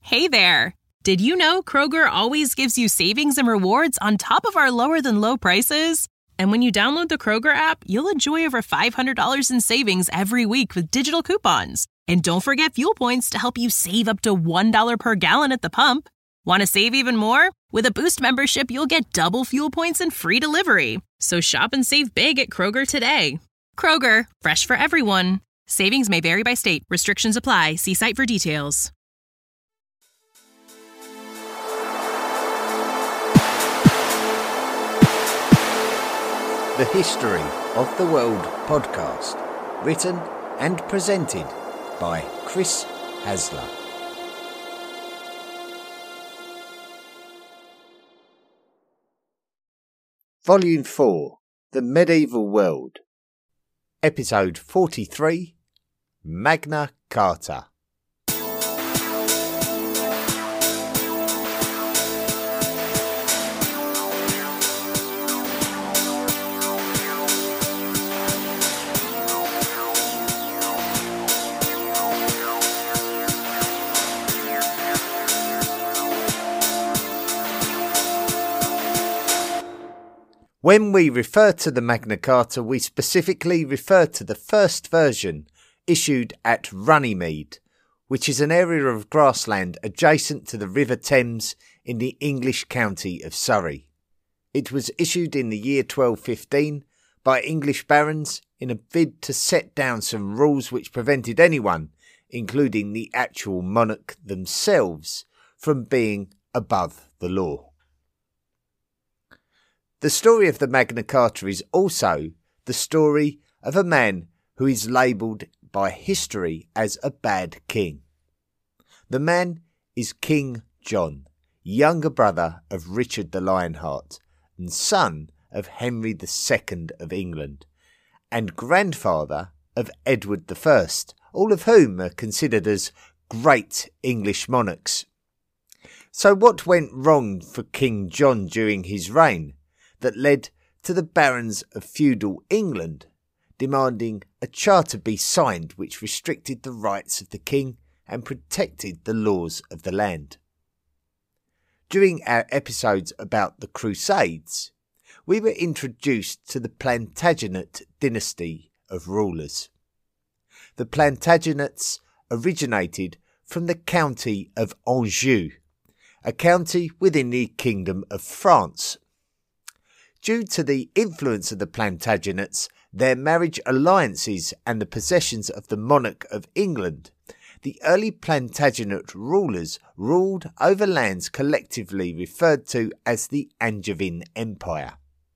Hey there! Did you know Kroger always gives you savings and rewards on top of our lower-than-low prices? And when you download the Kroger app, you'll enjoy over $500 in savings every week with digital coupons. And don't forget fuel points to help you save up to $1 per gallon at the pump. Want to save even more? With a Boost membership, you'll get double fuel points and free delivery. So shop and save big at Kroger today. Kroger, fresh for everyone. Savings may vary by state. Restrictions apply. See site for details. The History of the World podcast, written and presented by Chris Hasler. Volume 4, The Medieval World, Episode 43, Magna Carta. When we refer to the Magna Carta, we specifically refer to the first version issued at Runnymede, which is an area of grassland adjacent to the River Thames in the English county of Surrey. It was issued in the year 1215 by English barons in a bid to set down some rules which prevented anyone, including the actual monarch themselves, from being above the law. The story of the Magna Carta is also the story of a man who is labelled by history as a bad king. The man is King John, younger brother of Richard the Lionheart and son of Henry II of England, and grandfather of Edward I, all of whom are considered as great English monarchs. So what went wrong for King John during his reign that led to the barons of feudal England demanding a charter be signed which restricted the rights of the king and protected the laws of the land? During our episodes about the Crusades, we were introduced to the Plantagenet dynasty of rulers. The Plantagenets originated from the county of Anjou, a county within the Kingdom of France. Due to the influence of the Plantagenets, their marriage alliances and the possessions of the monarch of England, the early Plantagenet rulers ruled over lands collectively referred to as the Angevin Empire.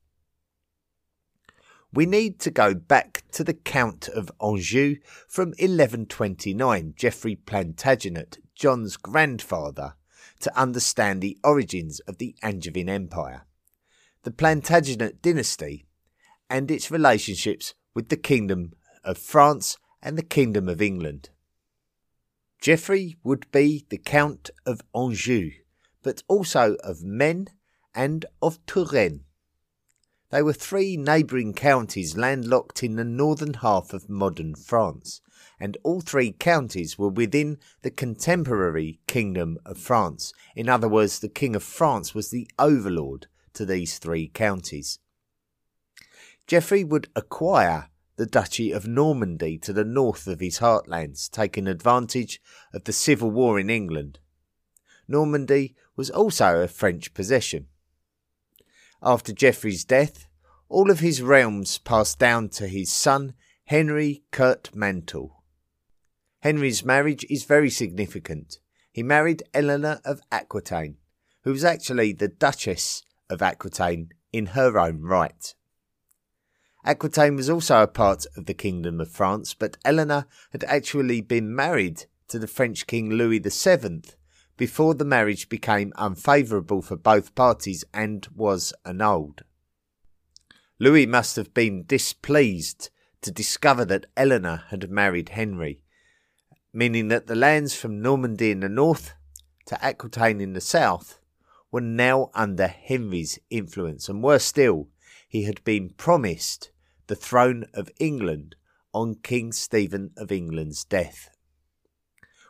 We need to go back to the Count of Anjou from 1129, Geoffrey Plantagenet, John's grandfather, to understand the origins of the Angevin Empire, the Plantagenet dynasty, and its relationships with the Kingdom of France and the Kingdom of England. Geoffrey would be the Count of Anjou, but also of Maine and of Touraine. They were three neighbouring counties landlocked in the northern half of modern France, and all three counties were within the contemporary Kingdom of France. In other words, the King of France was the overlord to these three counties. Geoffrey would acquire the Duchy of Normandy to the north of his heartlands, taking advantage of the civil war in England. Normandy was also a French possession. After Geoffrey's death, all of his realms passed down to his son Henry Courtemantle. Henry's marriage is very significant. He married Eleanor of Aquitaine, who was actually the Duchess of Aquitaine in her own right. Aquitaine was also a part of the Kingdom of France, but Eleanor had actually been married to the French King Louis VII before the marriage became unfavourable for both parties and was annulled. Louis must have been displeased to discover that Eleanor had married Henry, meaning that the lands from Normandy in the north to Aquitaine in the south were now under Henry's influence, and worse still, he had been promised the throne of England on King Stephen of England's death.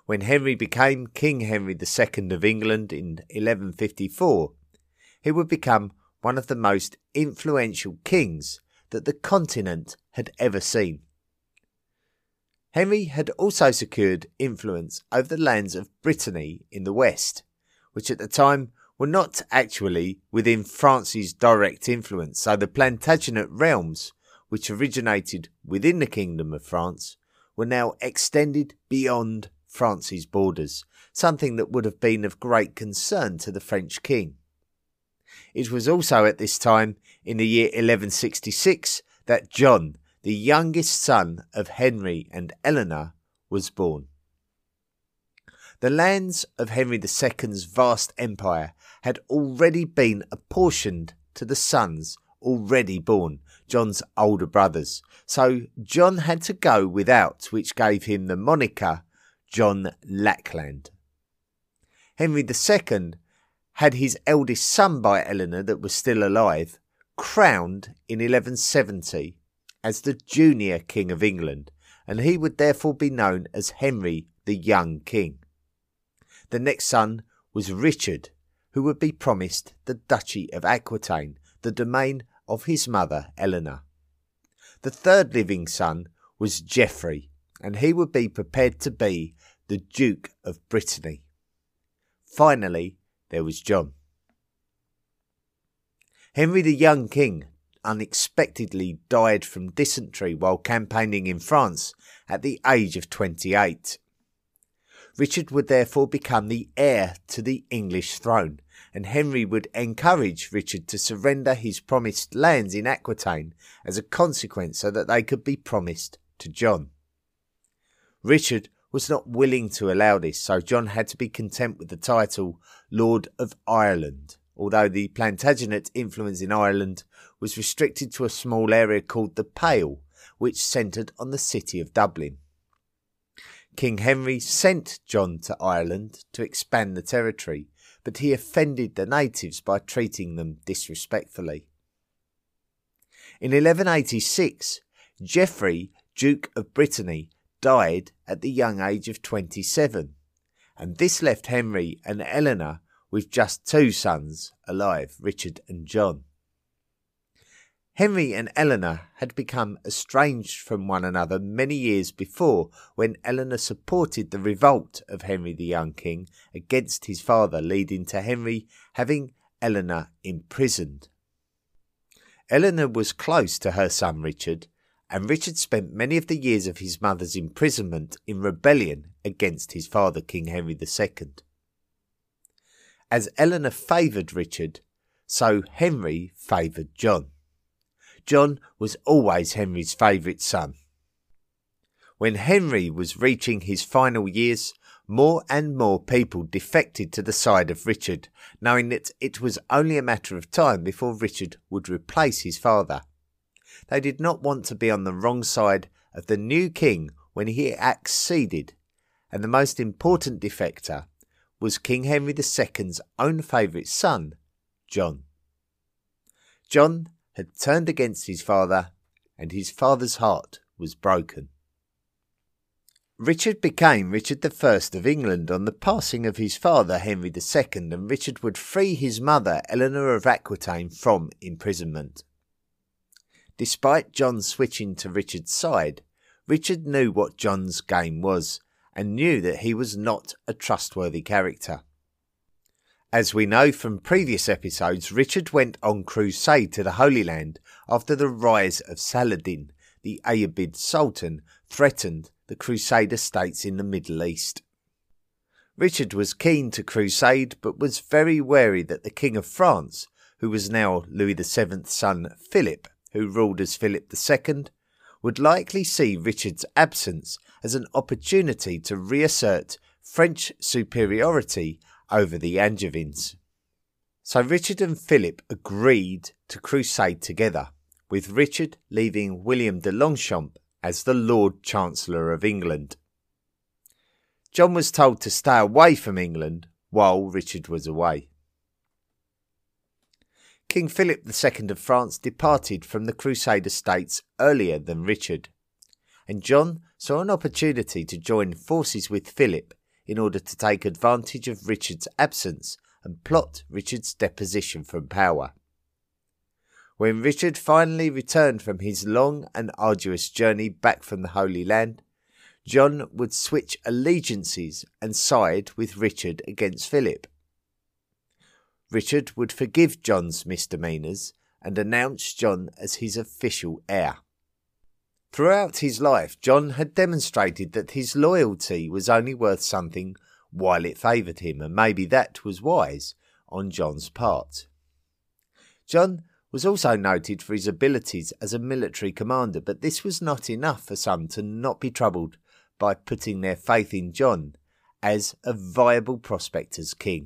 When Henry became King Henry II of England in 1154, he would become one of the most influential kings that the continent had ever seen. Henry had also secured influence over the lands of Brittany in the west, which at the time were not actually within France's direct influence, so the Plantagenet realms, which originated within the Kingdom of France, were now extended beyond France's borders, something that would have been of great concern to the French king. It was also at this time, in the year 1166, that John, the youngest son of Henry and Eleanor, was born. The lands of Henry II's vast empire had already been apportioned to the sons already born, John's older brothers, so John had to go without, which gave him the moniker John Lackland. Henry II had his eldest son by Eleanor, that was still alive, crowned in 1170 as the junior King of England, and he would therefore be known as Henry the Young King. The next son was Richard, who would be promised the Duchy of Aquitaine, the domain of his mother Eleanor. The third living son was Geoffrey, and he would be prepared to be the Duke of Brittany. Finally, there was John. Henry the Young King unexpectedly died from dysentery while campaigning in France at the age of 28. Richard would therefore become the heir to the English throne, and Henry would encourage Richard to surrender his promised lands in Aquitaine as a consequence so that they could be promised to John. Richard was not willing to allow this, so John had to be content with the title Lord of Ireland, although the Plantagenet influence in Ireland was restricted to a small area called the Pale, which centred on the city of Dublin. King Henry sent John to Ireland to expand the territory, but he offended the natives by treating them disrespectfully. In 1186, Geoffrey, Duke of Brittany, died at the young age of 27, and this left Henry and Eleanor with just two sons alive, Richard and John. Henry and Eleanor had become estranged from one another many years before, when Eleanor supported the revolt of Henry the Young King against his father, leading to Henry having Eleanor imprisoned. Eleanor was close to her son Richard, and Richard spent many of the years of his mother's imprisonment in rebellion against his father, King Henry II. As Eleanor favoured Richard, so Henry favoured John. John was always Henry's favourite son. When Henry was reaching his final years, more and more people defected to the side of Richard, knowing that it was only a matter of time before Richard would replace his father. They did not want to be on the wrong side of the new king when he acceded, and the most important defector was King Henry II's own favourite son, John. John had turned against his father, and his father's heart was broken. Richard became Richard I of England on the passing of his father Henry II, and Richard would free his mother Eleanor of Aquitaine from imprisonment. Despite John switching to Richard's side, Richard knew what John's game was, and knew that he was not a trustworthy character. As we know from previous episodes, Richard went on crusade to the Holy Land after the rise of Saladin, the Ayyubid Sultan, threatened the Crusader states in the Middle East. Richard was keen to crusade, but was very wary that the King of France, who was now Louis VII's son Philip, who ruled as Philip II, would likely see Richard's absence as an opportunity to reassert French superiority over the Angevins. So Richard and Philip agreed to crusade together, with Richard leaving William de Longchamp as the Lord Chancellor of England. John was told to stay away from England while Richard was away. King Philip II of France departed from the Crusader states earlier than Richard, and John saw an opportunity to join forces with Philip in order to take advantage of Richard's absence and plot Richard's deposition from power. When Richard finally returned from his long and arduous journey back from the Holy Land, John would switch allegiances and side with Richard against Philip. Richard would forgive John's misdemeanours and announce John as his official heir. Throughout his life, John had demonstrated that his loyalty was only worth something while it favoured him, and maybe that was wise on John's part. John was also noted for his abilities as a military commander, but this was not enough for some to not be troubled by putting their faith in John as a viable prospect as king.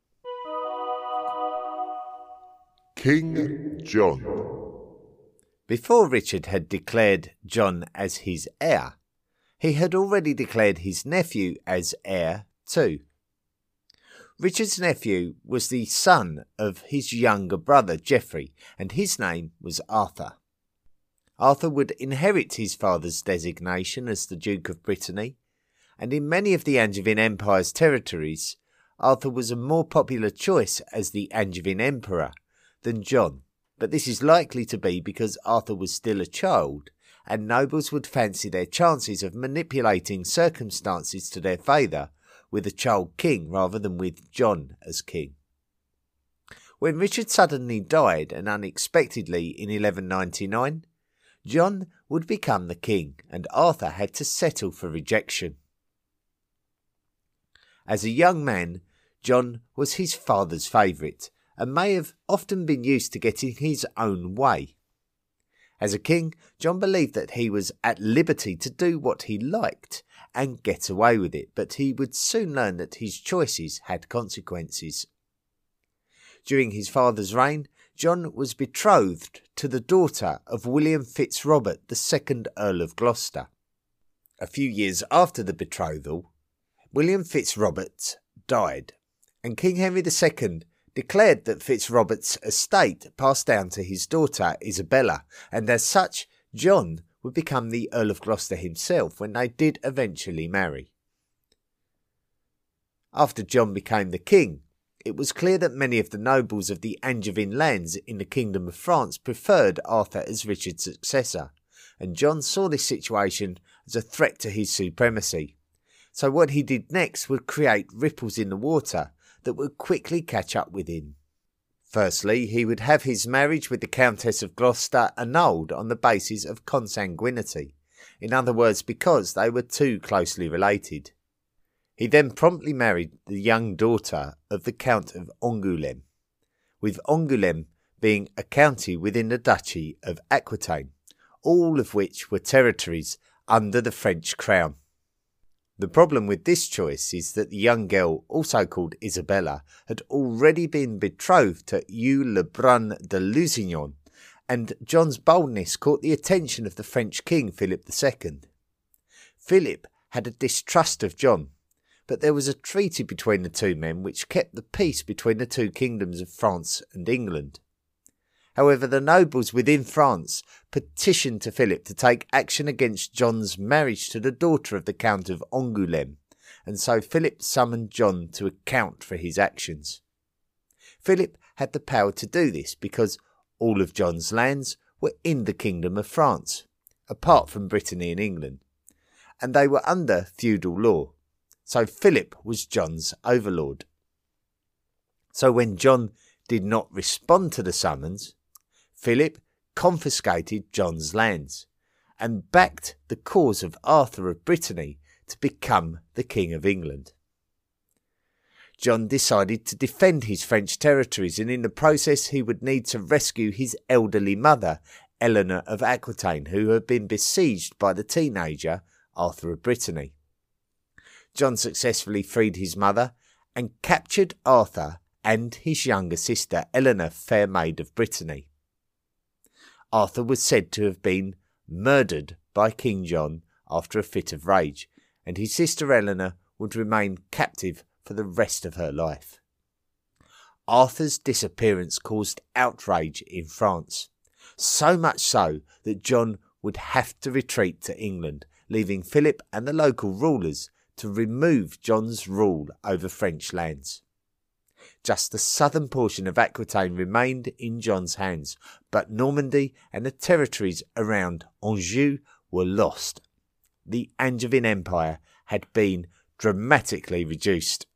King John. Before Richard had declared John as his heir, he had already declared his nephew as heir too. Richard's nephew was the son of his younger brother Geoffrey, and his name was Arthur. Arthur would inherit his father's designation as the Duke of Brittany, and in many of the Angevin Empire's territories, Arthur was a more popular choice as the Angevin Emperor than John, but this is likely to be because Arthur was still a child, and nobles would fancy their chances of manipulating circumstances to their favour with a child king rather than with John as king. When Richard suddenly died and unexpectedly in 1199, John would become the king, and Arthur had to settle for rejection. As a young man, John was his father's favourite, and may have often been used to getting his own way. As a king, John believed that he was at liberty to do what he liked and get away with it, but he would soon learn that his choices had consequences. During his father's reign, John was betrothed to the daughter of William Fitzrobert, the second Earl of Gloucester. A few years after the betrothal, William Fitzrobert died, and King Henry II declared that Fitzrobert's estate passed down to his daughter Isabella, and as such, John would become the Earl of Gloucester himself when they did eventually marry. After John became the king, it was clear that many of the nobles of the Angevin lands in the Kingdom of France preferred Arthur as Richard's successor, and John saw this situation as a threat to his supremacy. So what he did next would create ripples in the water that would quickly catch up with him. Firstly, he would have his marriage with the Countess of Gloucester annulled on the basis of consanguinity, in other words, because they were too closely related. He then promptly married the young daughter of the Count of Angoulême, with Angoulême being a county within the Duchy of Aquitaine, all of which were territories under the French crown. The problem with this choice is that the young girl, also called Isabella, had already been betrothed to Hugh Le Brun de Lusignan, and John's boldness caught the attention of the French king Philip II. Philip had a distrust of John, but there was a treaty between the two men which kept the peace between the two kingdoms of France and England. However, the nobles within France petitioned to Philip to take action against John's marriage to the daughter of the Count of Angoulême, and so Philip summoned John to account for his actions. Philip had the power to do this because all of John's lands were in the Kingdom of France, apart from Brittany and England, and they were under feudal law, so Philip was John's overlord. So when John did not respond to the summons, Philip confiscated John's lands and backed the cause of Arthur of Brittany to become the King of England. John decided to defend his French territories, and in the process he would need to rescue his elderly mother, Eleanor of Aquitaine, who had been besieged by the teenager Arthur of Brittany. John successfully freed his mother and captured Arthur and his younger sister Eleanor, Fair Maid of Brittany. Arthur was said to have been murdered by King John after a fit of rage, and his sister Eleanor would remain captive for the rest of her life. Arthur's disappearance caused outrage in France, so much so that John would have to retreat to England, leaving Philip and the local rulers to remove John's rule over French lands. Just the southern portion of Aquitaine remained in John's hands, but Normandy and the territories around Anjou were lost. The Angevin Empire had been dramatically reduced.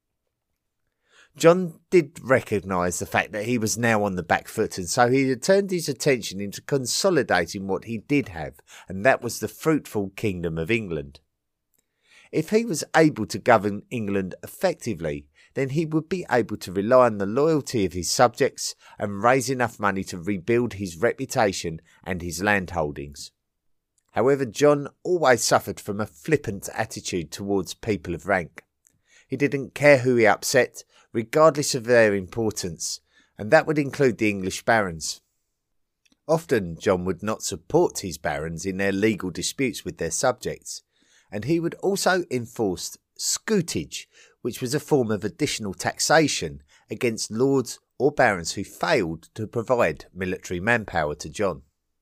John did recognise the fact that he was now on the back foot, and so he had turned his attention into consolidating what he did have, and that was the fruitful Kingdom of England. If he was able to govern England effectively, then he would be able to rely on the loyalty of his subjects and raise enough money to rebuild his reputation and his landholdings. However, John always suffered from a flippant attitude towards people of rank. He didn't care who he upset, regardless of their importance, and that would include the English barons. Often John would not support his barons in their legal disputes with their subjects, and he would also enforce scutage, which was a form of additional taxation against lords or barons who failed to provide military manpower to John.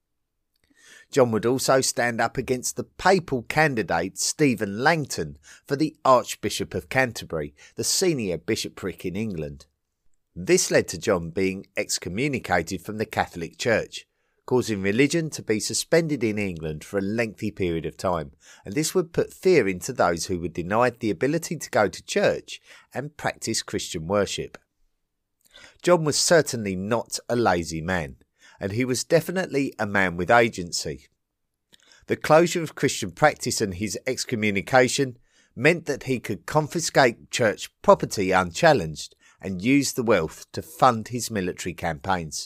John would also stand up against the papal candidate Stephen Langton for the Archbishop of Canterbury, the senior bishopric in England. This led to John being excommunicated from the Catholic Church, causing religion to be suspended in England for a lengthy period of time, and this would put fear into those who were denied the ability to go to church and practice Christian worship. John was certainly not a lazy man, and he was definitely a man with agency. The closure of Christian practice and his excommunication meant that he could confiscate church property unchallenged and use the wealth to fund his military campaigns.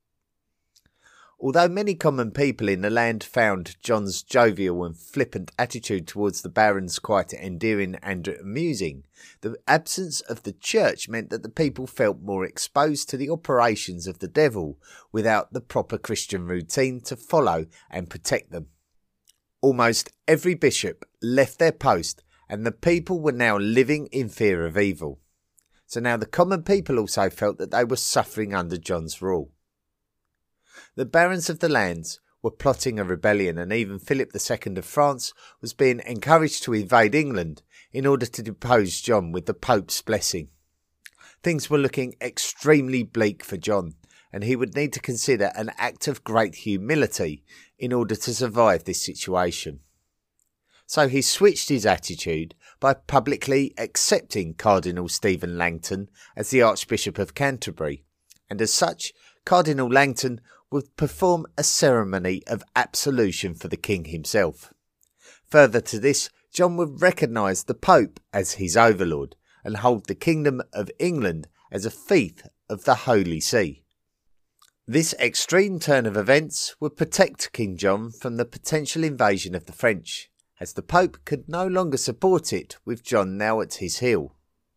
Although many common people in the land found John's jovial and flippant attitude towards the barons quite endearing and amusing, the absence of the church meant that the people felt more exposed to the operations of the devil without the proper Christian routine to follow and protect them. Almost every bishop left their post, and the people were now living in fear of evil. So now the common people also felt that they were suffering under John's rule. The barons of the lands were plotting a rebellion, and even Philip II of France was being encouraged to invade England in order to depose John with the Pope's blessing. Things were looking extremely bleak for John, and he would need to consider an act of great humility in order to survive this situation. So he switched his attitude by publicly accepting Cardinal Stephen Langton as the Archbishop of Canterbury, and as such, Cardinal Langton would perform a ceremony of absolution for the king himself. Further to this, John would recognise the Pope as his overlord and hold the Kingdom of England as a fief of the Holy See. This extreme turn of events would protect King John from the potential invasion of the French, as the Pope could no longer support it with John now at his heel.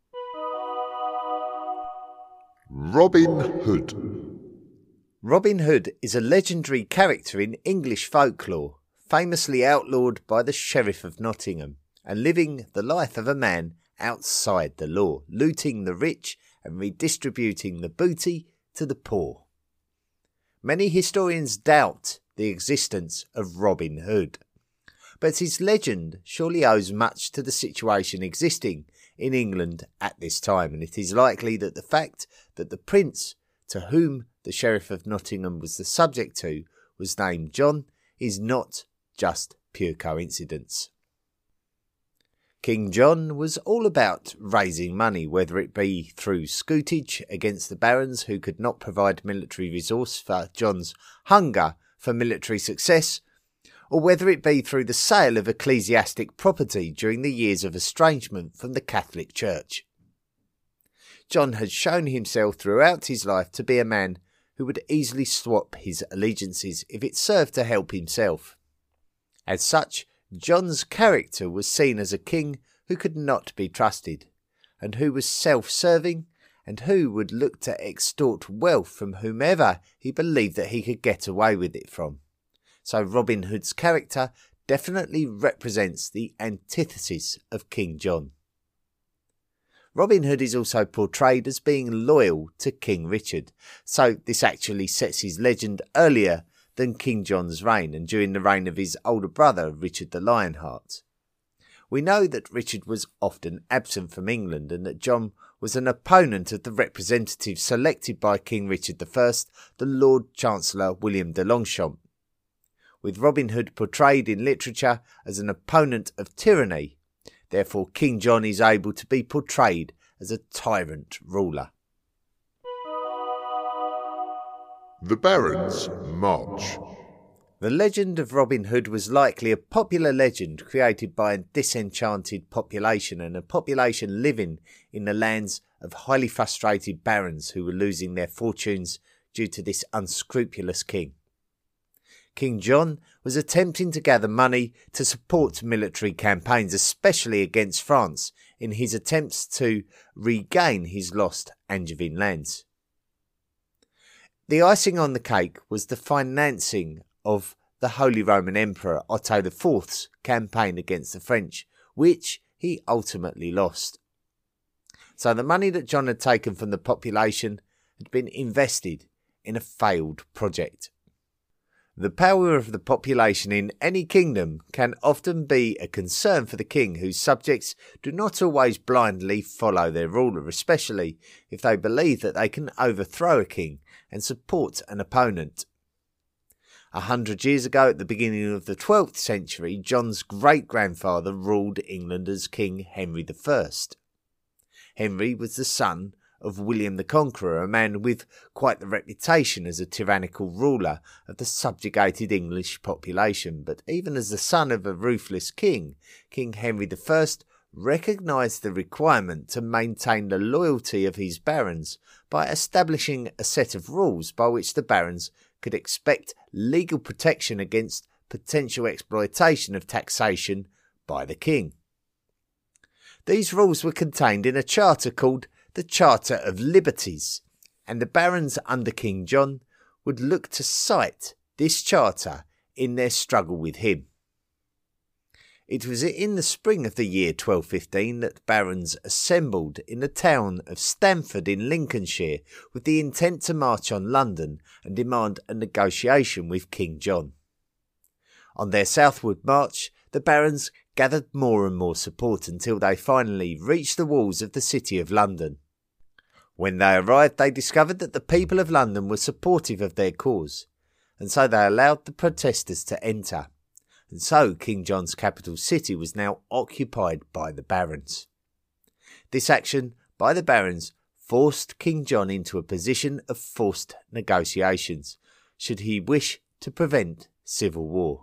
Robin Hood. Robin Hood is a legendary character in English folklore, famously outlawed by the Sheriff of Nottingham, and living the life of a man outside the law, looting the rich and redistributing the booty to the poor. Many historians doubt the existence of Robin Hood, but his legend surely owes much to the situation existing in England at this time, and it is likely that the fact that the prince to whom the Sheriff of Nottingham was the subject to was named John is not just pure coincidence. King John was all about raising money, whether it be through scutage against the barons who could not provide military resource for John's hunger for military success, or whether it be through the sale of ecclesiastic property during the years of estrangement from the Catholic Church. John had shown himself throughout his life to be a man who would easily swap his allegiances if it served to help himself. As such, John's character was seen as a king who could not be trusted, and who was self-serving, and who would look to extort wealth from whomever he believed that he could get away with it from. So Robin Hood's character definitely represents the antithesis of King John. Robin Hood is also portrayed as being loyal to King Richard, so this actually sets his legend earlier than King John's reign and during the reign of his older brother Richard the Lionheart. We know that Richard was often absent from England and that John was an opponent of the representative selected by King Richard I, the Lord Chancellor William de Longchamp, with Robin Hood portrayed in literature as an opponent of tyranny. Therefore, King John is able to be portrayed as a tyrant ruler. The Barons March. The legend of Robin Hood was likely a popular legend created by a disenchanted population and a population living in the lands of highly frustrated barons who were losing their fortunes due to this unscrupulous king. King John was attempting to gather money to support military campaigns, especially against France, in his attempts to regain his lost Angevin lands. The icing on the cake was the financing of the Holy Roman Emperor Otto IV's campaign against the French, which he ultimately lost. So the money that John had taken from the population had been invested in a failed project. The power of the population in any kingdom can often be a concern for the king, whose subjects do not always blindly follow their ruler, especially if they believe that they can overthrow a king and support an opponent. 100 years ago, at the beginning of the 12th century, John's great-grandfather ruled England as King Henry I. Henry was the son of William the Conqueror, a man with quite the reputation as a tyrannical ruler of the subjugated English population. But even as the son of a ruthless king, King Henry I recognised the requirement to maintain the loyalty of his barons by establishing a set of rules by which the barons could expect legal protection against potential exploitation of taxation by the king. These rules were contained in a charter called the Charter of Liberties, and the barons under King John would look to cite this charter in their struggle with him. It was in the spring of the year 1215 that barons assembled in the town of Stamford in Lincolnshire with the intent to march on London and demand a negotiation with King John. On their southward march, the barons gathered more and more support until they finally reached the walls of the city of London. When they arrived, they discovered that the people of London were supportive of their cause, and so they allowed the protesters to enter. And so King John's capital city was now occupied by the barons. This action by the barons forced King John into a position of forced negotiations, should he wish to prevent civil war.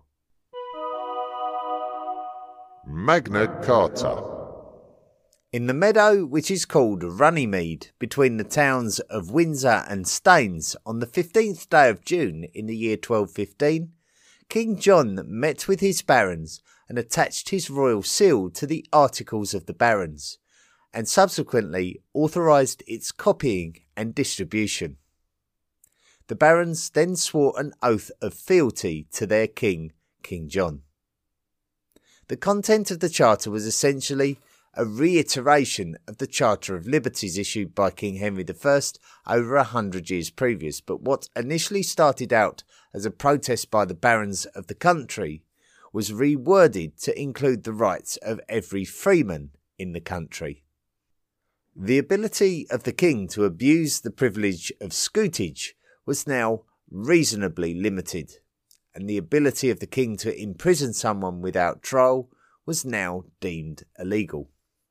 Magna Carta. In the meadow which is called Runnymede, between the towns of Windsor and Staines, on the 15th day of June in the year 1215, King John met with his barons and attached his royal seal to the Articles of the Barons, and subsequently authorised its copying and distribution. The barons then swore an oath of fealty to their king, King John. The content of the charter was essentially a reiteration of the Charter of Liberties issued by King Henry I over 100 years previous, but what initially started out as a protest by the barons of the country was reworded to include the rights of every freeman in the country. The ability of the king to abuse the privilege of scutage was now reasonably limited, and the ability of the king to imprison someone without trial was now deemed illegal.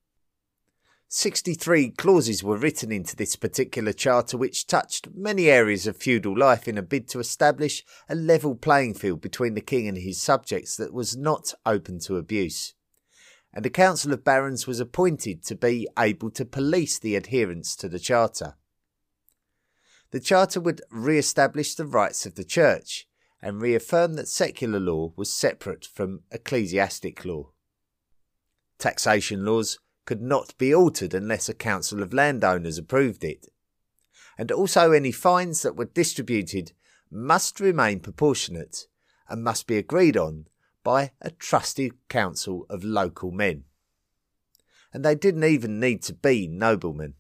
63 clauses were written into this particular charter which touched many areas of feudal life in a bid to establish a level playing field between the king and his subjects that was not open to abuse. And a council of barons was appointed to be able to police the adherence to the charter. The charter would re-establish the rights of the church and reaffirm that secular law was separate from ecclesiastic law. Taxation laws could not be altered unless a council of landowners approved it, and also any fines that were distributed must remain proportionate and must be agreed on by a trusted council of local men. And they didn't even need to be noblemen.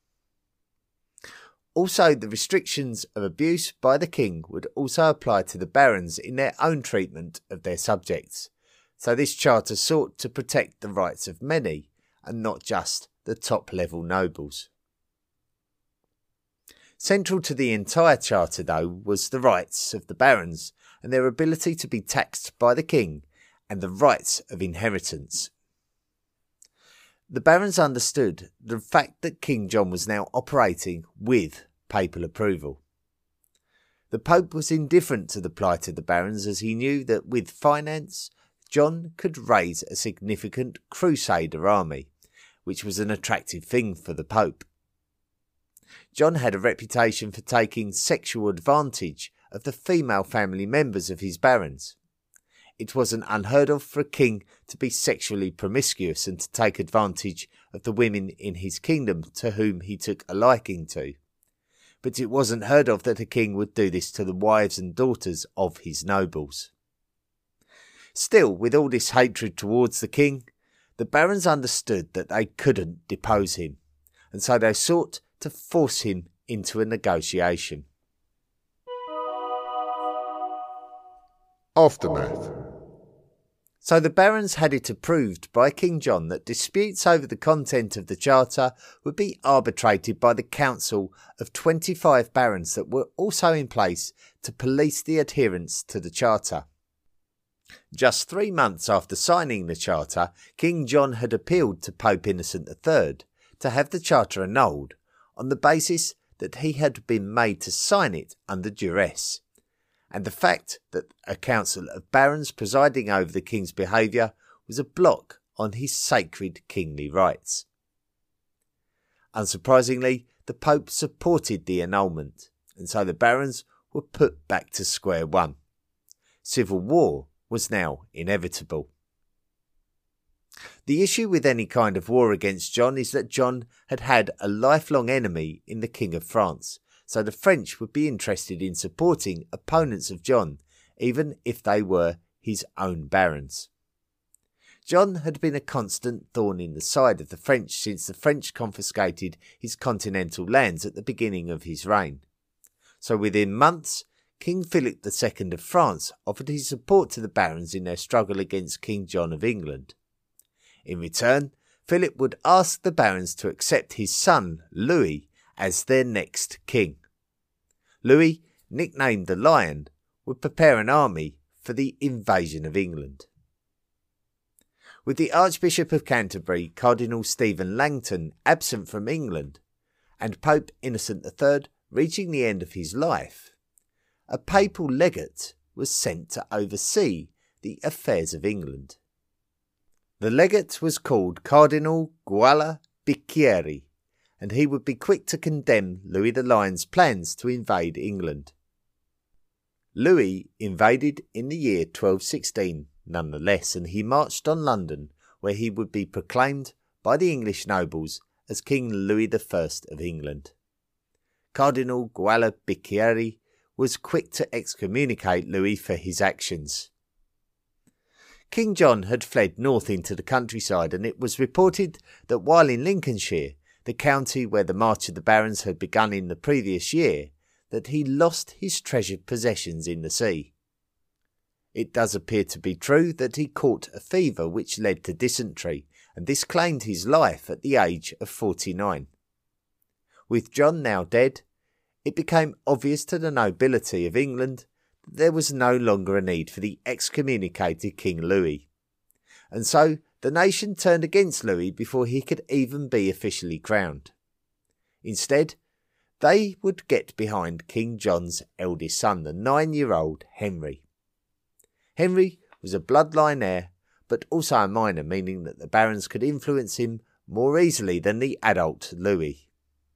Also, the restrictions of abuse by the king would also apply to the barons in their own treatment of their subjects, So this charter sought to protect the rights of many and not just the top-level nobles. Central to the entire charter, though, was the rights of the barons and their ability to be taxed by the king and the rights of inheritance. The barons understood the fact that King John was now operating with papal approval. The Pope was indifferent to the plight of the barons, as he knew that with finance, John could raise a significant crusader army, which was an attractive thing for the Pope. John had a reputation for taking sexual advantage of the female family members of his barons. It wasn't unheard of for a king to be sexually promiscuous and to take advantage of the women in his kingdom to whom he took a liking to. But it wasn't heard of that a king would do this to the wives and daughters of his nobles. Still, with all this hatred towards the king, the barons understood that they couldn't depose him, and so they sought to force him into a negotiation. Aftermath. So the barons had it approved by King John that disputes over the content of the charter would be arbitrated by the council of 25 barons that were also in place to police the adherence to the charter. Just 3 months after signing the charter, King John had appealed to Pope Innocent III to have the charter annulled on the basis that he had been made to sign it under duress, and the fact that a council of barons presiding over the king's behaviour was a block on his sacred kingly rights. Unsurprisingly, the Pope supported the annulment, and so the barons were put back to square one. Civil war was now inevitable. The issue with any kind of war against John is that John had had a lifelong enemy in the King of France, so the French would be interested in supporting opponents of John, even if they were his own barons. John had been a constant thorn in the side of the French since the French confiscated his continental lands at the beginning of his reign. So within months, King Philip II of France offered his support to the barons in their struggle against King John of England. In return, Philip would ask the barons to accept his son, Louis, as their next king. Louis, nicknamed the Lion, would prepare an army for the invasion of England. With the Archbishop of Canterbury, Cardinal Stephen Langton, absent from England, and Pope Innocent III reaching the end of his life, a papal legate was sent to oversee the affairs of England. The legate was called Cardinal Guala Bicchieri, and he would be quick to condemn Louis the Lion's plans to invade England. Louis invaded in the year 1216 nonetheless, and he marched on London, where he would be proclaimed by the English nobles as King Louis I of England. Cardinal Guala Bicchieri was quick to excommunicate Louis for his actions. King John had fled north into the countryside, and it was reported that while in Lincolnshire, the county where the March of the Barons had begun in the previous year, that he lost his treasured possessions in the sea. It does appear to be true that he caught a fever which led to dysentery, and this claimed his life at the age of 49. With John now dead, it became obvious to the nobility of England that there was no longer a need for the excommunicated King Louis, and so the nation turned against Louis before he could even be officially crowned. Instead, they would get behind King John's eldest son, the 9-year-old Henry. Henry was a bloodline heir, but also a minor, meaning that the barons could influence him more easily than the adult Louis.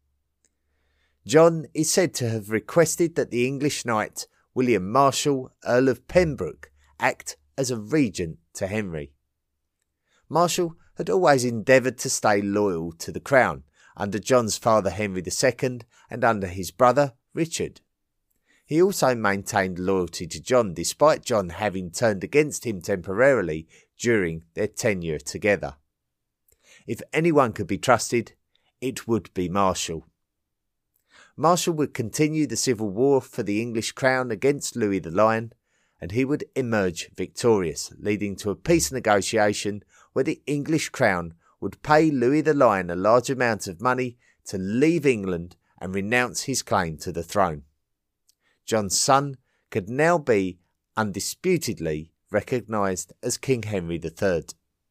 John is said to have requested that the English knight William Marshal, Earl of Pembroke, act as a regent to Henry. Marshal had always endeavoured to stay loyal to the crown, under John's father Henry II and under his brother Richard. He also maintained loyalty to John, despite John having turned against him temporarily during their tenure together. If anyone could be trusted, it would be Marshal. Marshal would continue the civil war for the English crown against Louis the Lion, and he would emerge victorious, leading to a peace negotiation where the English crown would pay Louis the Lion a large amount of money to leave England and renounce his claim to the throne. John's son could now be undisputedly recognised as King Henry III.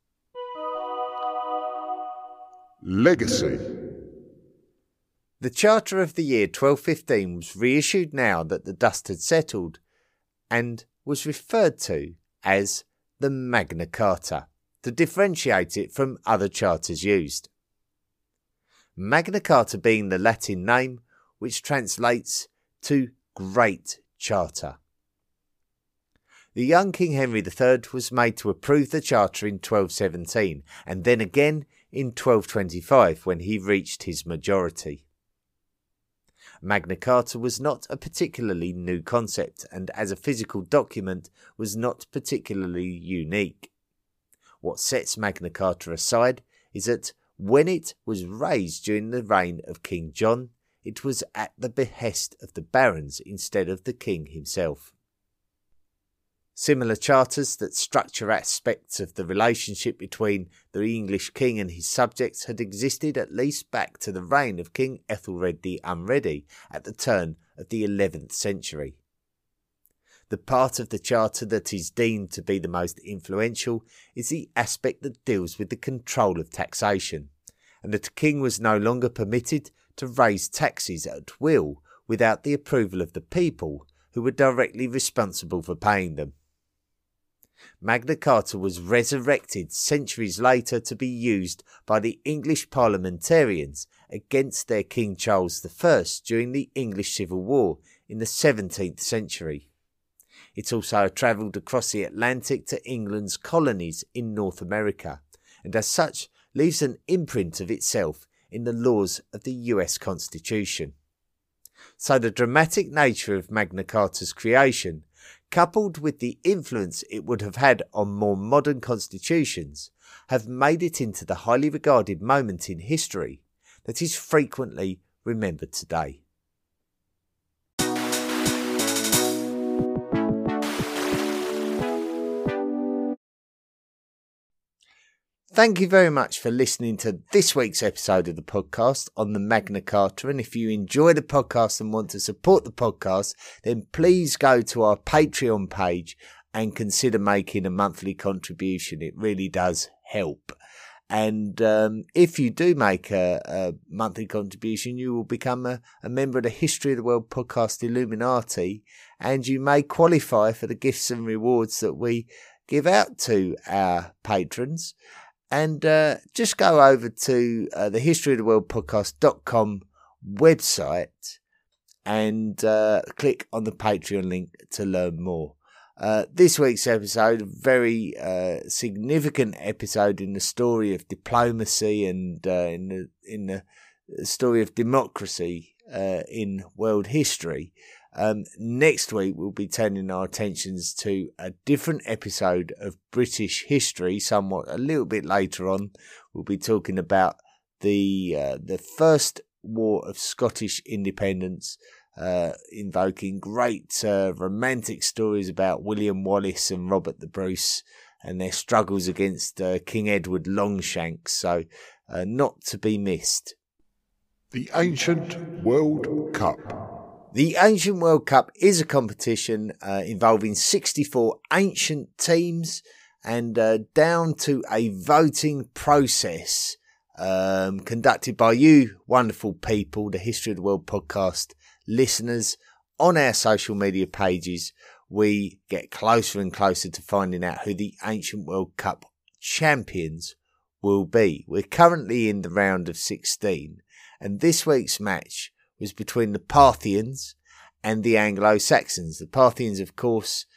Legacy. The Charter of the year 1215 was reissued now that the dust had settled and was referred to as the Magna Carta to differentiate it from other charters used. Magna Carta being the Latin name which translates to Great Charter. The young King Henry III was made to approve the charter in 1217 and then again in 1225 when he reached his majority. Magna Carta was not a particularly new concept and as a physical document was not particularly unique. What sets Magna Carta aside is that when it was raised during the reign of King John, it was at the behest of the barons instead of the king himself. Similar charters that structure aspects of the relationship between the English king and his subjects had existed at least back to the reign of King Ethelred the Unready at the turn of the 11th century. The part of the charter that is deemed to be the most influential is the aspect that deals with the control of taxation, and that a king was no longer permitted to raise taxes at will without the approval of the people, who were directly responsible for paying them. Magna Carta was resurrected centuries later to be used by the English parliamentarians against their King Charles I during the English Civil War in the 17th century. It also travelled across the Atlantic to England's colonies in North America, and as such leaves an imprint of itself in the laws of the US Constitution. So the dramatic nature of Magna Carta's creation, coupled with the influence it would have had on more modern constitutions, have made it into the highly regarded moment in history that is frequently remembered today. Thank you very much for listening to this week's episode of the podcast on the Magna Carta. And if you enjoy the podcast and want to support the podcast, then please go to our Patreon page and consider making a monthly contribution. It really does help. And if you do make a monthly contribution, you will become a member of the History of the World podcast Illuminati, and you may qualify for the gifts and rewards that we give out to our patrons. And just go over to the historyoftheworldpodcast.com website and click on the Patreon link to learn more. This week's episode, a very significant episode in the story of diplomacy and in the story of democracy in world history. Next week we'll be turning our attentions to a different episode of British history. Somewhat a little bit later on, we'll be talking about the first war of Scottish independence, invoking great romantic stories about William Wallace and Robert the Bruce and their struggles against King Edward Longshanks. So not to be missed. The Ancient World Cup. The Ancient World Cup is a competition involving 64 ancient teams and down to a voting process conducted by you wonderful people, the History of the World podcast listeners. On our social media pages, we get closer and closer to finding out who the Ancient World Cup champions will be. We're currently in the round of 16, and this week's match was between the Parthians and the Anglo-Saxons. The Parthians, of course,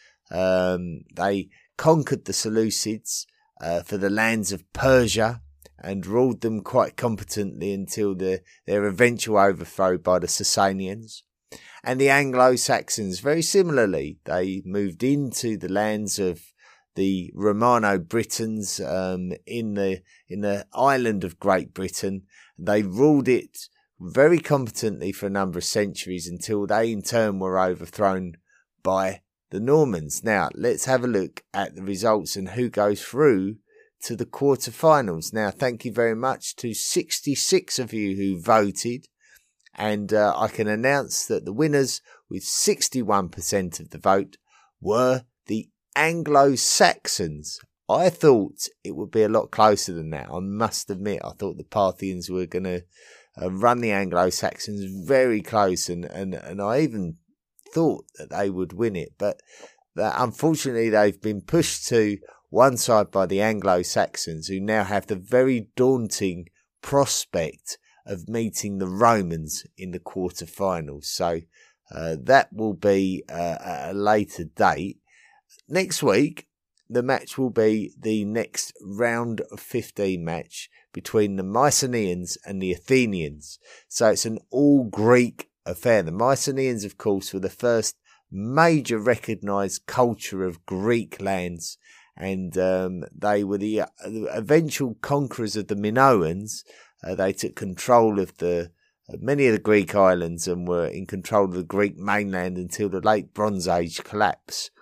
they conquered the Seleucids for the lands of Persia and ruled them quite competently until their eventual overthrow by the Sasanians. And the Anglo-Saxons, very similarly, they moved into the lands of the Romano-Britons in the island of Great Britain. They ruled it very competently for a number of centuries until they in turn were overthrown by the Normans. Now, let's have a look at the results and who goes through to the quarterfinals. Now, thank you very much to 66 of you who voted. And I can announce that the winners with 61% of the vote were the Anglo-Saxons. I thought it would be a lot closer than that. I must admit, I thought the Parthians were going to run the Anglo-Saxons very close. And I even thought that they would win it. But unfortunately, they've been pushed to one side by the Anglo-Saxons, who now have the very daunting prospect of meeting the Romans in the quarterfinals. So that will be at a later date. Next week, the match will be the next round of 15 match between the Mycenaeans and the Athenians. So it's an all-Greek affair. The Mycenaeans, of course, were the first major recognised culture of Greek lands, and they were the eventual conquerors of the Minoans. They took control of many of the Greek islands and were in control of the Greek mainland until the late Bronze Age collapse.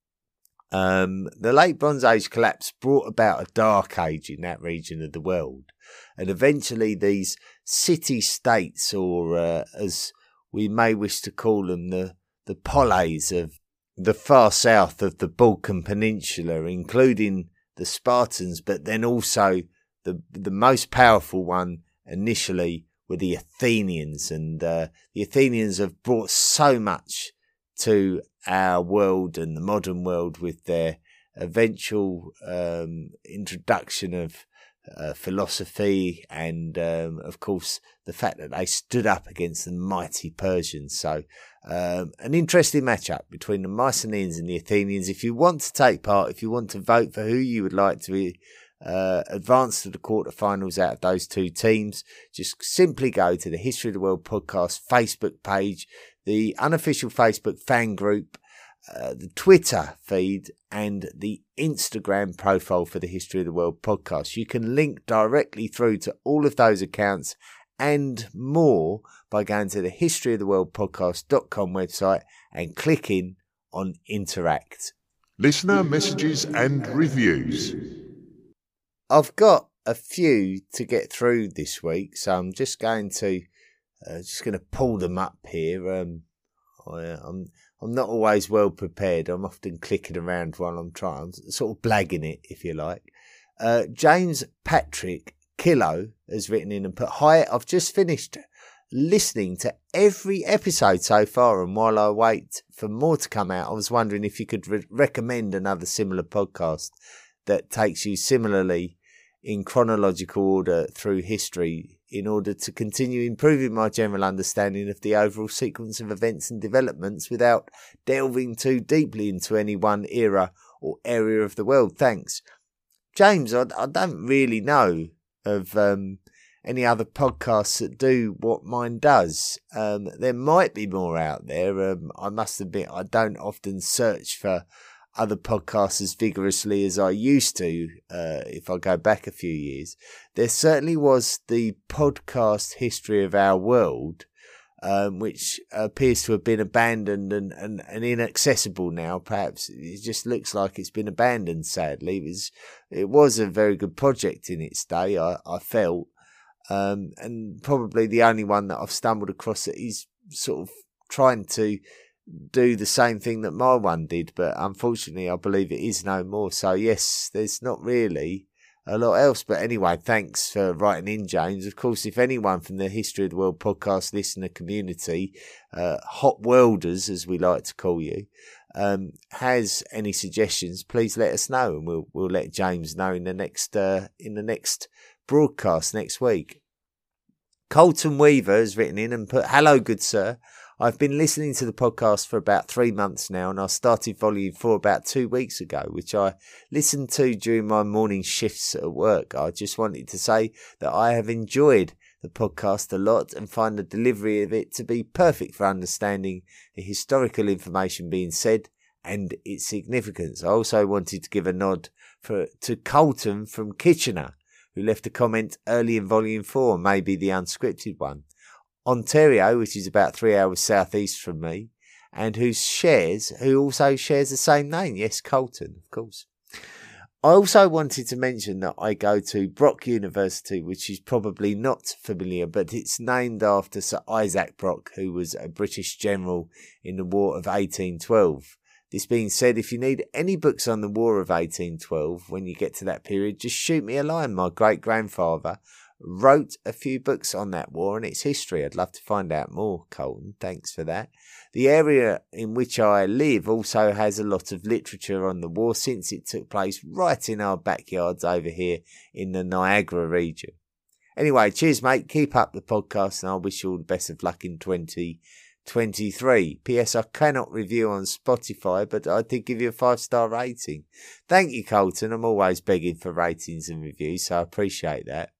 The late Bronze Age collapse brought about a dark age in that region of the world, and eventually these city-states, or as we may wish to call them, the poleis of the far south of the Balkan Peninsula, including the Spartans, but then also the most powerful one initially were the Athenians, and the Athenians have brought so much to our world and the modern world with their eventual introduction of philosophy and, of course, the fact that they stood up against the mighty Persians. So an interesting matchup between the Mycenaeans and the Athenians. If you want to take part, if you want to vote for who you would like to be advance to the quarterfinals out of those two teams, just simply go to the History of the World podcast Facebook page, the unofficial Facebook fan group, the Twitter feed, and the Instagram profile for the History of the World podcast. You can link directly through to all of those accounts and more by going to the historyoftheworldpodcast.com website and clicking on Interact. Listener messages and reviews. I've got a few to get through this week, so I'm just going to pull them up here. I'm not always well prepared. I'm often clicking around while I'm sort of blagging it, if you like. James Patrick Kilo has written in and put, "Hi, I've just finished listening to every episode so far, and while I wait for more to come out, I was wondering if you could recommend another similar podcast that takes you similarly in chronological order through history in order to continue improving my general understanding of the overall sequence of events and developments without delving too deeply into any one era or area of the world. Thanks." James, I don't really know of any other podcasts that do what mine does. There might be more out there. I must admit, I don't often search for other podcasts as vigorously as I used to, if I go back a few years. There certainly was the podcast History of Our World, which appears to have been abandoned and inaccessible now. Perhaps it just looks like it's been abandoned, sadly. It was a very good project in its day, I felt, and probably the only one that I've stumbled across that is sort of trying to do the same thing that my one did, but unfortunately I believe it is no more. So yes, there's not really a lot else. But anyway, thanks for writing in, James. Of course, if anyone from the History of the World podcast listener community, hot worlders as we like to call you, has any suggestions, please let us know, and we'll let James know in the next broadcast next week. Colton Weaver has written in and put, "Hello, good sir. I've been listening to the podcast for about 3 months now, and I started volume 4 about 2 weeks ago, which I listened to during my morning shifts at work. I just wanted to say that I have enjoyed the podcast a lot and find the delivery of it to be perfect for understanding the historical information being said and its significance. I also wanted to give a nod to Colton from Kitchener, who left a comment early in volume 4, maybe the unscripted one. Ontario, which is about 3 hours southeast from me, and who also shares the same name. Yes, Colton, of course. I also wanted to mention that I go to Brock University, which is probably not familiar, but it's named after Sir Isaac Brock, who was a British general in the War of 1812. This being said, if you need any books on the War of 1812 when you get to that period, just shoot me a line. My great-grandfather wrote a few books on that war and its history. I'd love to find out more, Colton. Thanks for that. The area in which I live also has a lot of literature on the war, since it took place right in our backyards over here in the Niagara region. Anyway, cheers, mate. Keep up the podcast, and I wish you all the best of luck in 2023. P.S. I cannot review on Spotify, but I did give you a 5-star rating. Thank you, Colton. I'm always begging for ratings and reviews, so I appreciate that.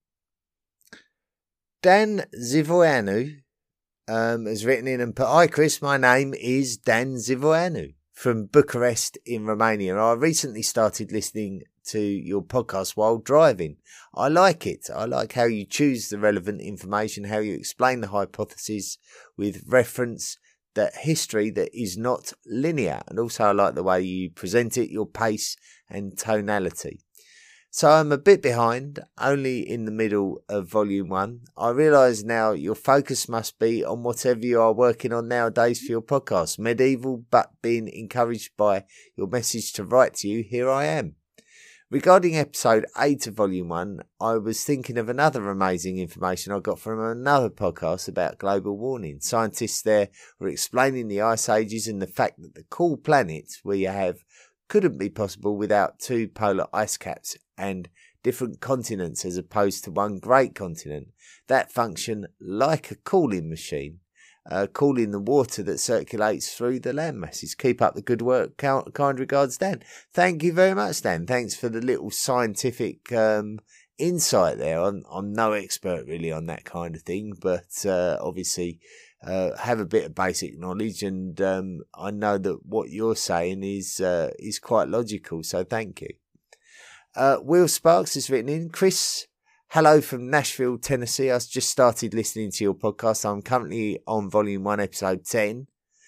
Dan Zivoianu has written in and put, "Hi Chris, my name is Dan Zivoianu from Bucharest in Romania. I recently started listening to your podcast while driving. I like it. I like how you choose the relevant information, how you explain the hypothesis with reference that history that is not linear, and also I like the way you present it, your pace and tonality. So I'm a bit behind, only in the middle of volume 1. I realise now your focus must be on whatever you are working on nowadays for your podcast. Medieval, but being encouraged by your message to write to you, here I am. Regarding episode 8 of volume 1, I was thinking of another amazing information I got from another podcast about global warming. Scientists there were explaining the ice ages and the fact that the cool planet we have couldn't be possible without 2 polar ice caps and different continents as opposed to one great continent that function like a cooling machine, cooling the water that circulates through the land masses. Keep up the good work. Kind regards, Dan. Thank you very much, Dan. Thanks for the little scientific insight there. I'm no expert really on that kind of thing, but obviously have a bit of basic knowledge, and I know that what you're saying is quite logical, so thank you. Will Sparks has written in, Chris, hello from Nashville, Tennessee. I've just started listening to your podcast. I'm currently on volume 1, episode 10.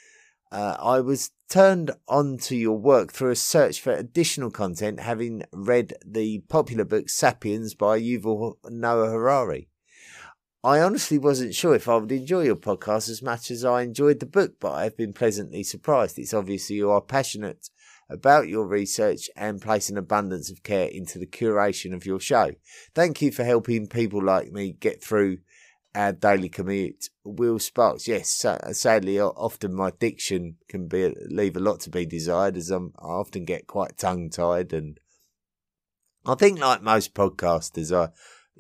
I was turned on to your work through a search for additional content, having read the popular book Sapiens by Yuval Noah Harari. I honestly wasn't sure if I would enjoy your podcast as much as I enjoyed the book, but I've been pleasantly surprised. It's obviously you are passionate about your research and place an abundance of care into the curation of your show. Thank you for helping people like me get through our daily commute. Will Sparks, yes, sadly, often my diction can leave a lot to be desired, as I often get quite tongue-tied, and I think like most podcasters, I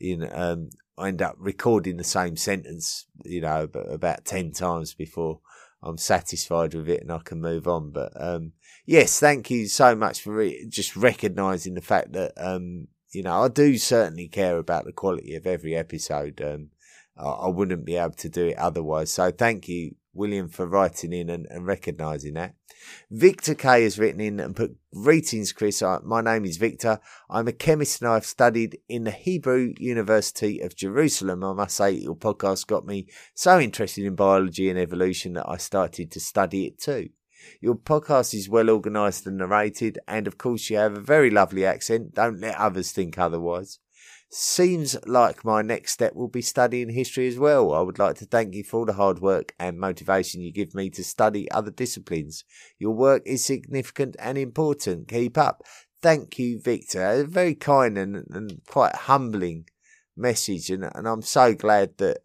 end up recording the same sentence, about 10 times before I'm satisfied with it and I can move on. But yes, thank you so much for just recognising the fact that I do certainly care about the quality of every episode. I wouldn't be able to do it otherwise. So thank you, William, for writing in and recognising that. Victor K has written in and put, greetings, Chris. My name is Victor. I'm a chemist and I've studied in the Hebrew University of Jerusalem. I must say your podcast got me so interested in biology and evolution that I started to study it too. Your podcast is well organised and narrated, and of course you have a very lovely accent. Don't let others think otherwise. Seems like my next step will be studying history as well. I would like to thank you for all the hard work and motivation you give me to study other disciplines. Your work is significant and important. Keep up. Thank you, Victor. A very kind and quite humbling message, and I'm so glad that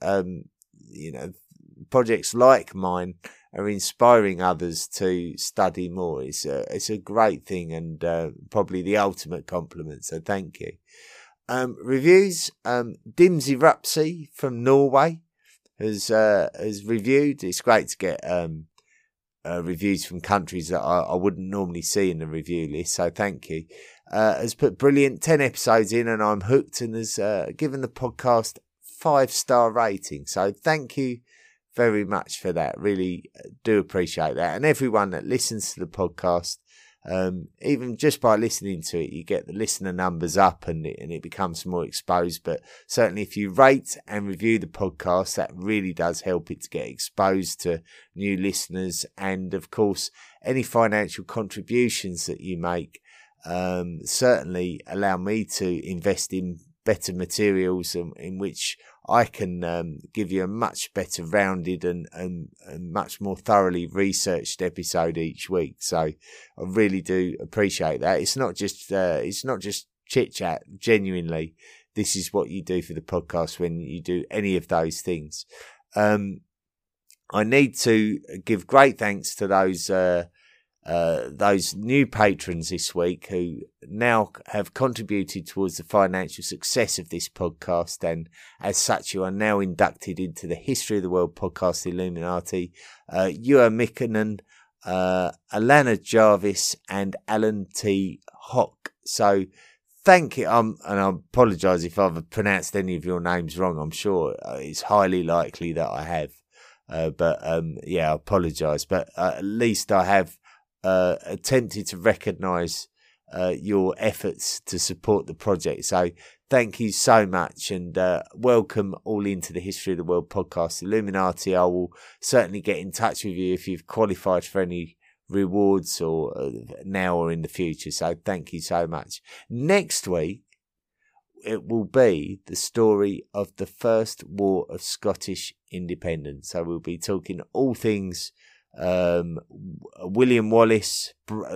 projects like mine are inspiring others to study more. It's a great thing, and probably the ultimate compliment. So thank you. Reviews. Dimsy Rupsy from Norway has reviewed. It's great to get reviews from countries that I wouldn't normally see in the review list, so thank you. Has put brilliant 10 episodes in and I'm hooked, and has given the podcast 5-star rating. So thank you very much for that. Really do appreciate that. And everyone that listens to the podcast, even just by listening to it, you get the listener numbers up and it becomes more exposed. But certainly if you rate and review the podcast, that really does help it to get exposed to new listeners. And of course, any financial contributions that you make certainly allow me to invest in better materials in which I can give you a much better rounded and much more thoroughly researched episode each week. So I really do appreciate that. It's not just chit chat. Genuinely, this is what you do for the podcast when you do any of those things. I need to give great thanks to those new patrons this week who now have contributed towards the financial success of this podcast, and as such you are now inducted into the History of the World Podcast Illuminati. Ewa Mikkonen, Alana Jarvis and Alan T. Hock. So thank you, and I apologise if I've pronounced any of your names wrong. I'm sure it's highly likely that I have, but I apologise, but at least I have attempted to recognise your efforts to support the project. So thank you so much, and welcome all into the History of the World Podcast Illuminati. I will certainly get in touch with you if you've qualified for any rewards or now or in the future. So thank you so much. Next week it will be the story of the First War of Scottish Independence. So we'll be talking all things William Wallace,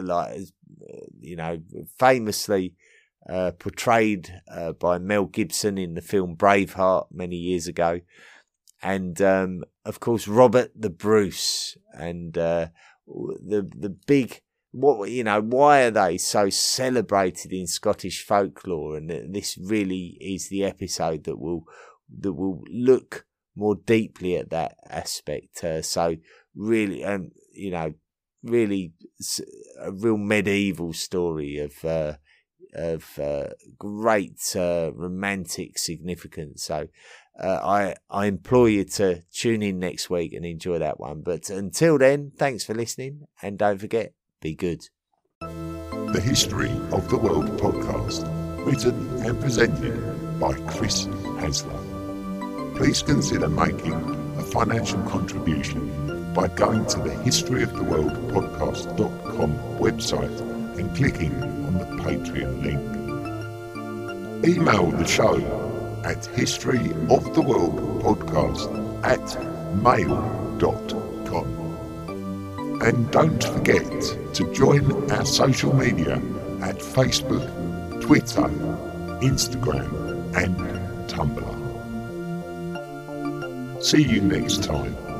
famously portrayed by Mel Gibson in the film Braveheart many years ago, and of course Robert the Bruce, and the big, why are they so celebrated in Scottish folklore? And this really is the episode that will look more deeply at that aspect. So really, really a real medieval story of great romantic significance. So I implore you to tune in next week and enjoy that one. But until then, thanks for listening, and don't forget, be good. The History of the World Podcast, written and presented by Chris Hasler. Please consider making a financial contribution by going to the historyoftheworldpodcast.com website and clicking on the Patreon link. Email the show at historyoftheworldpodcast@mail.com. And don't forget to join our social media at Facebook, Twitter, Instagram and Tumblr. See you next time.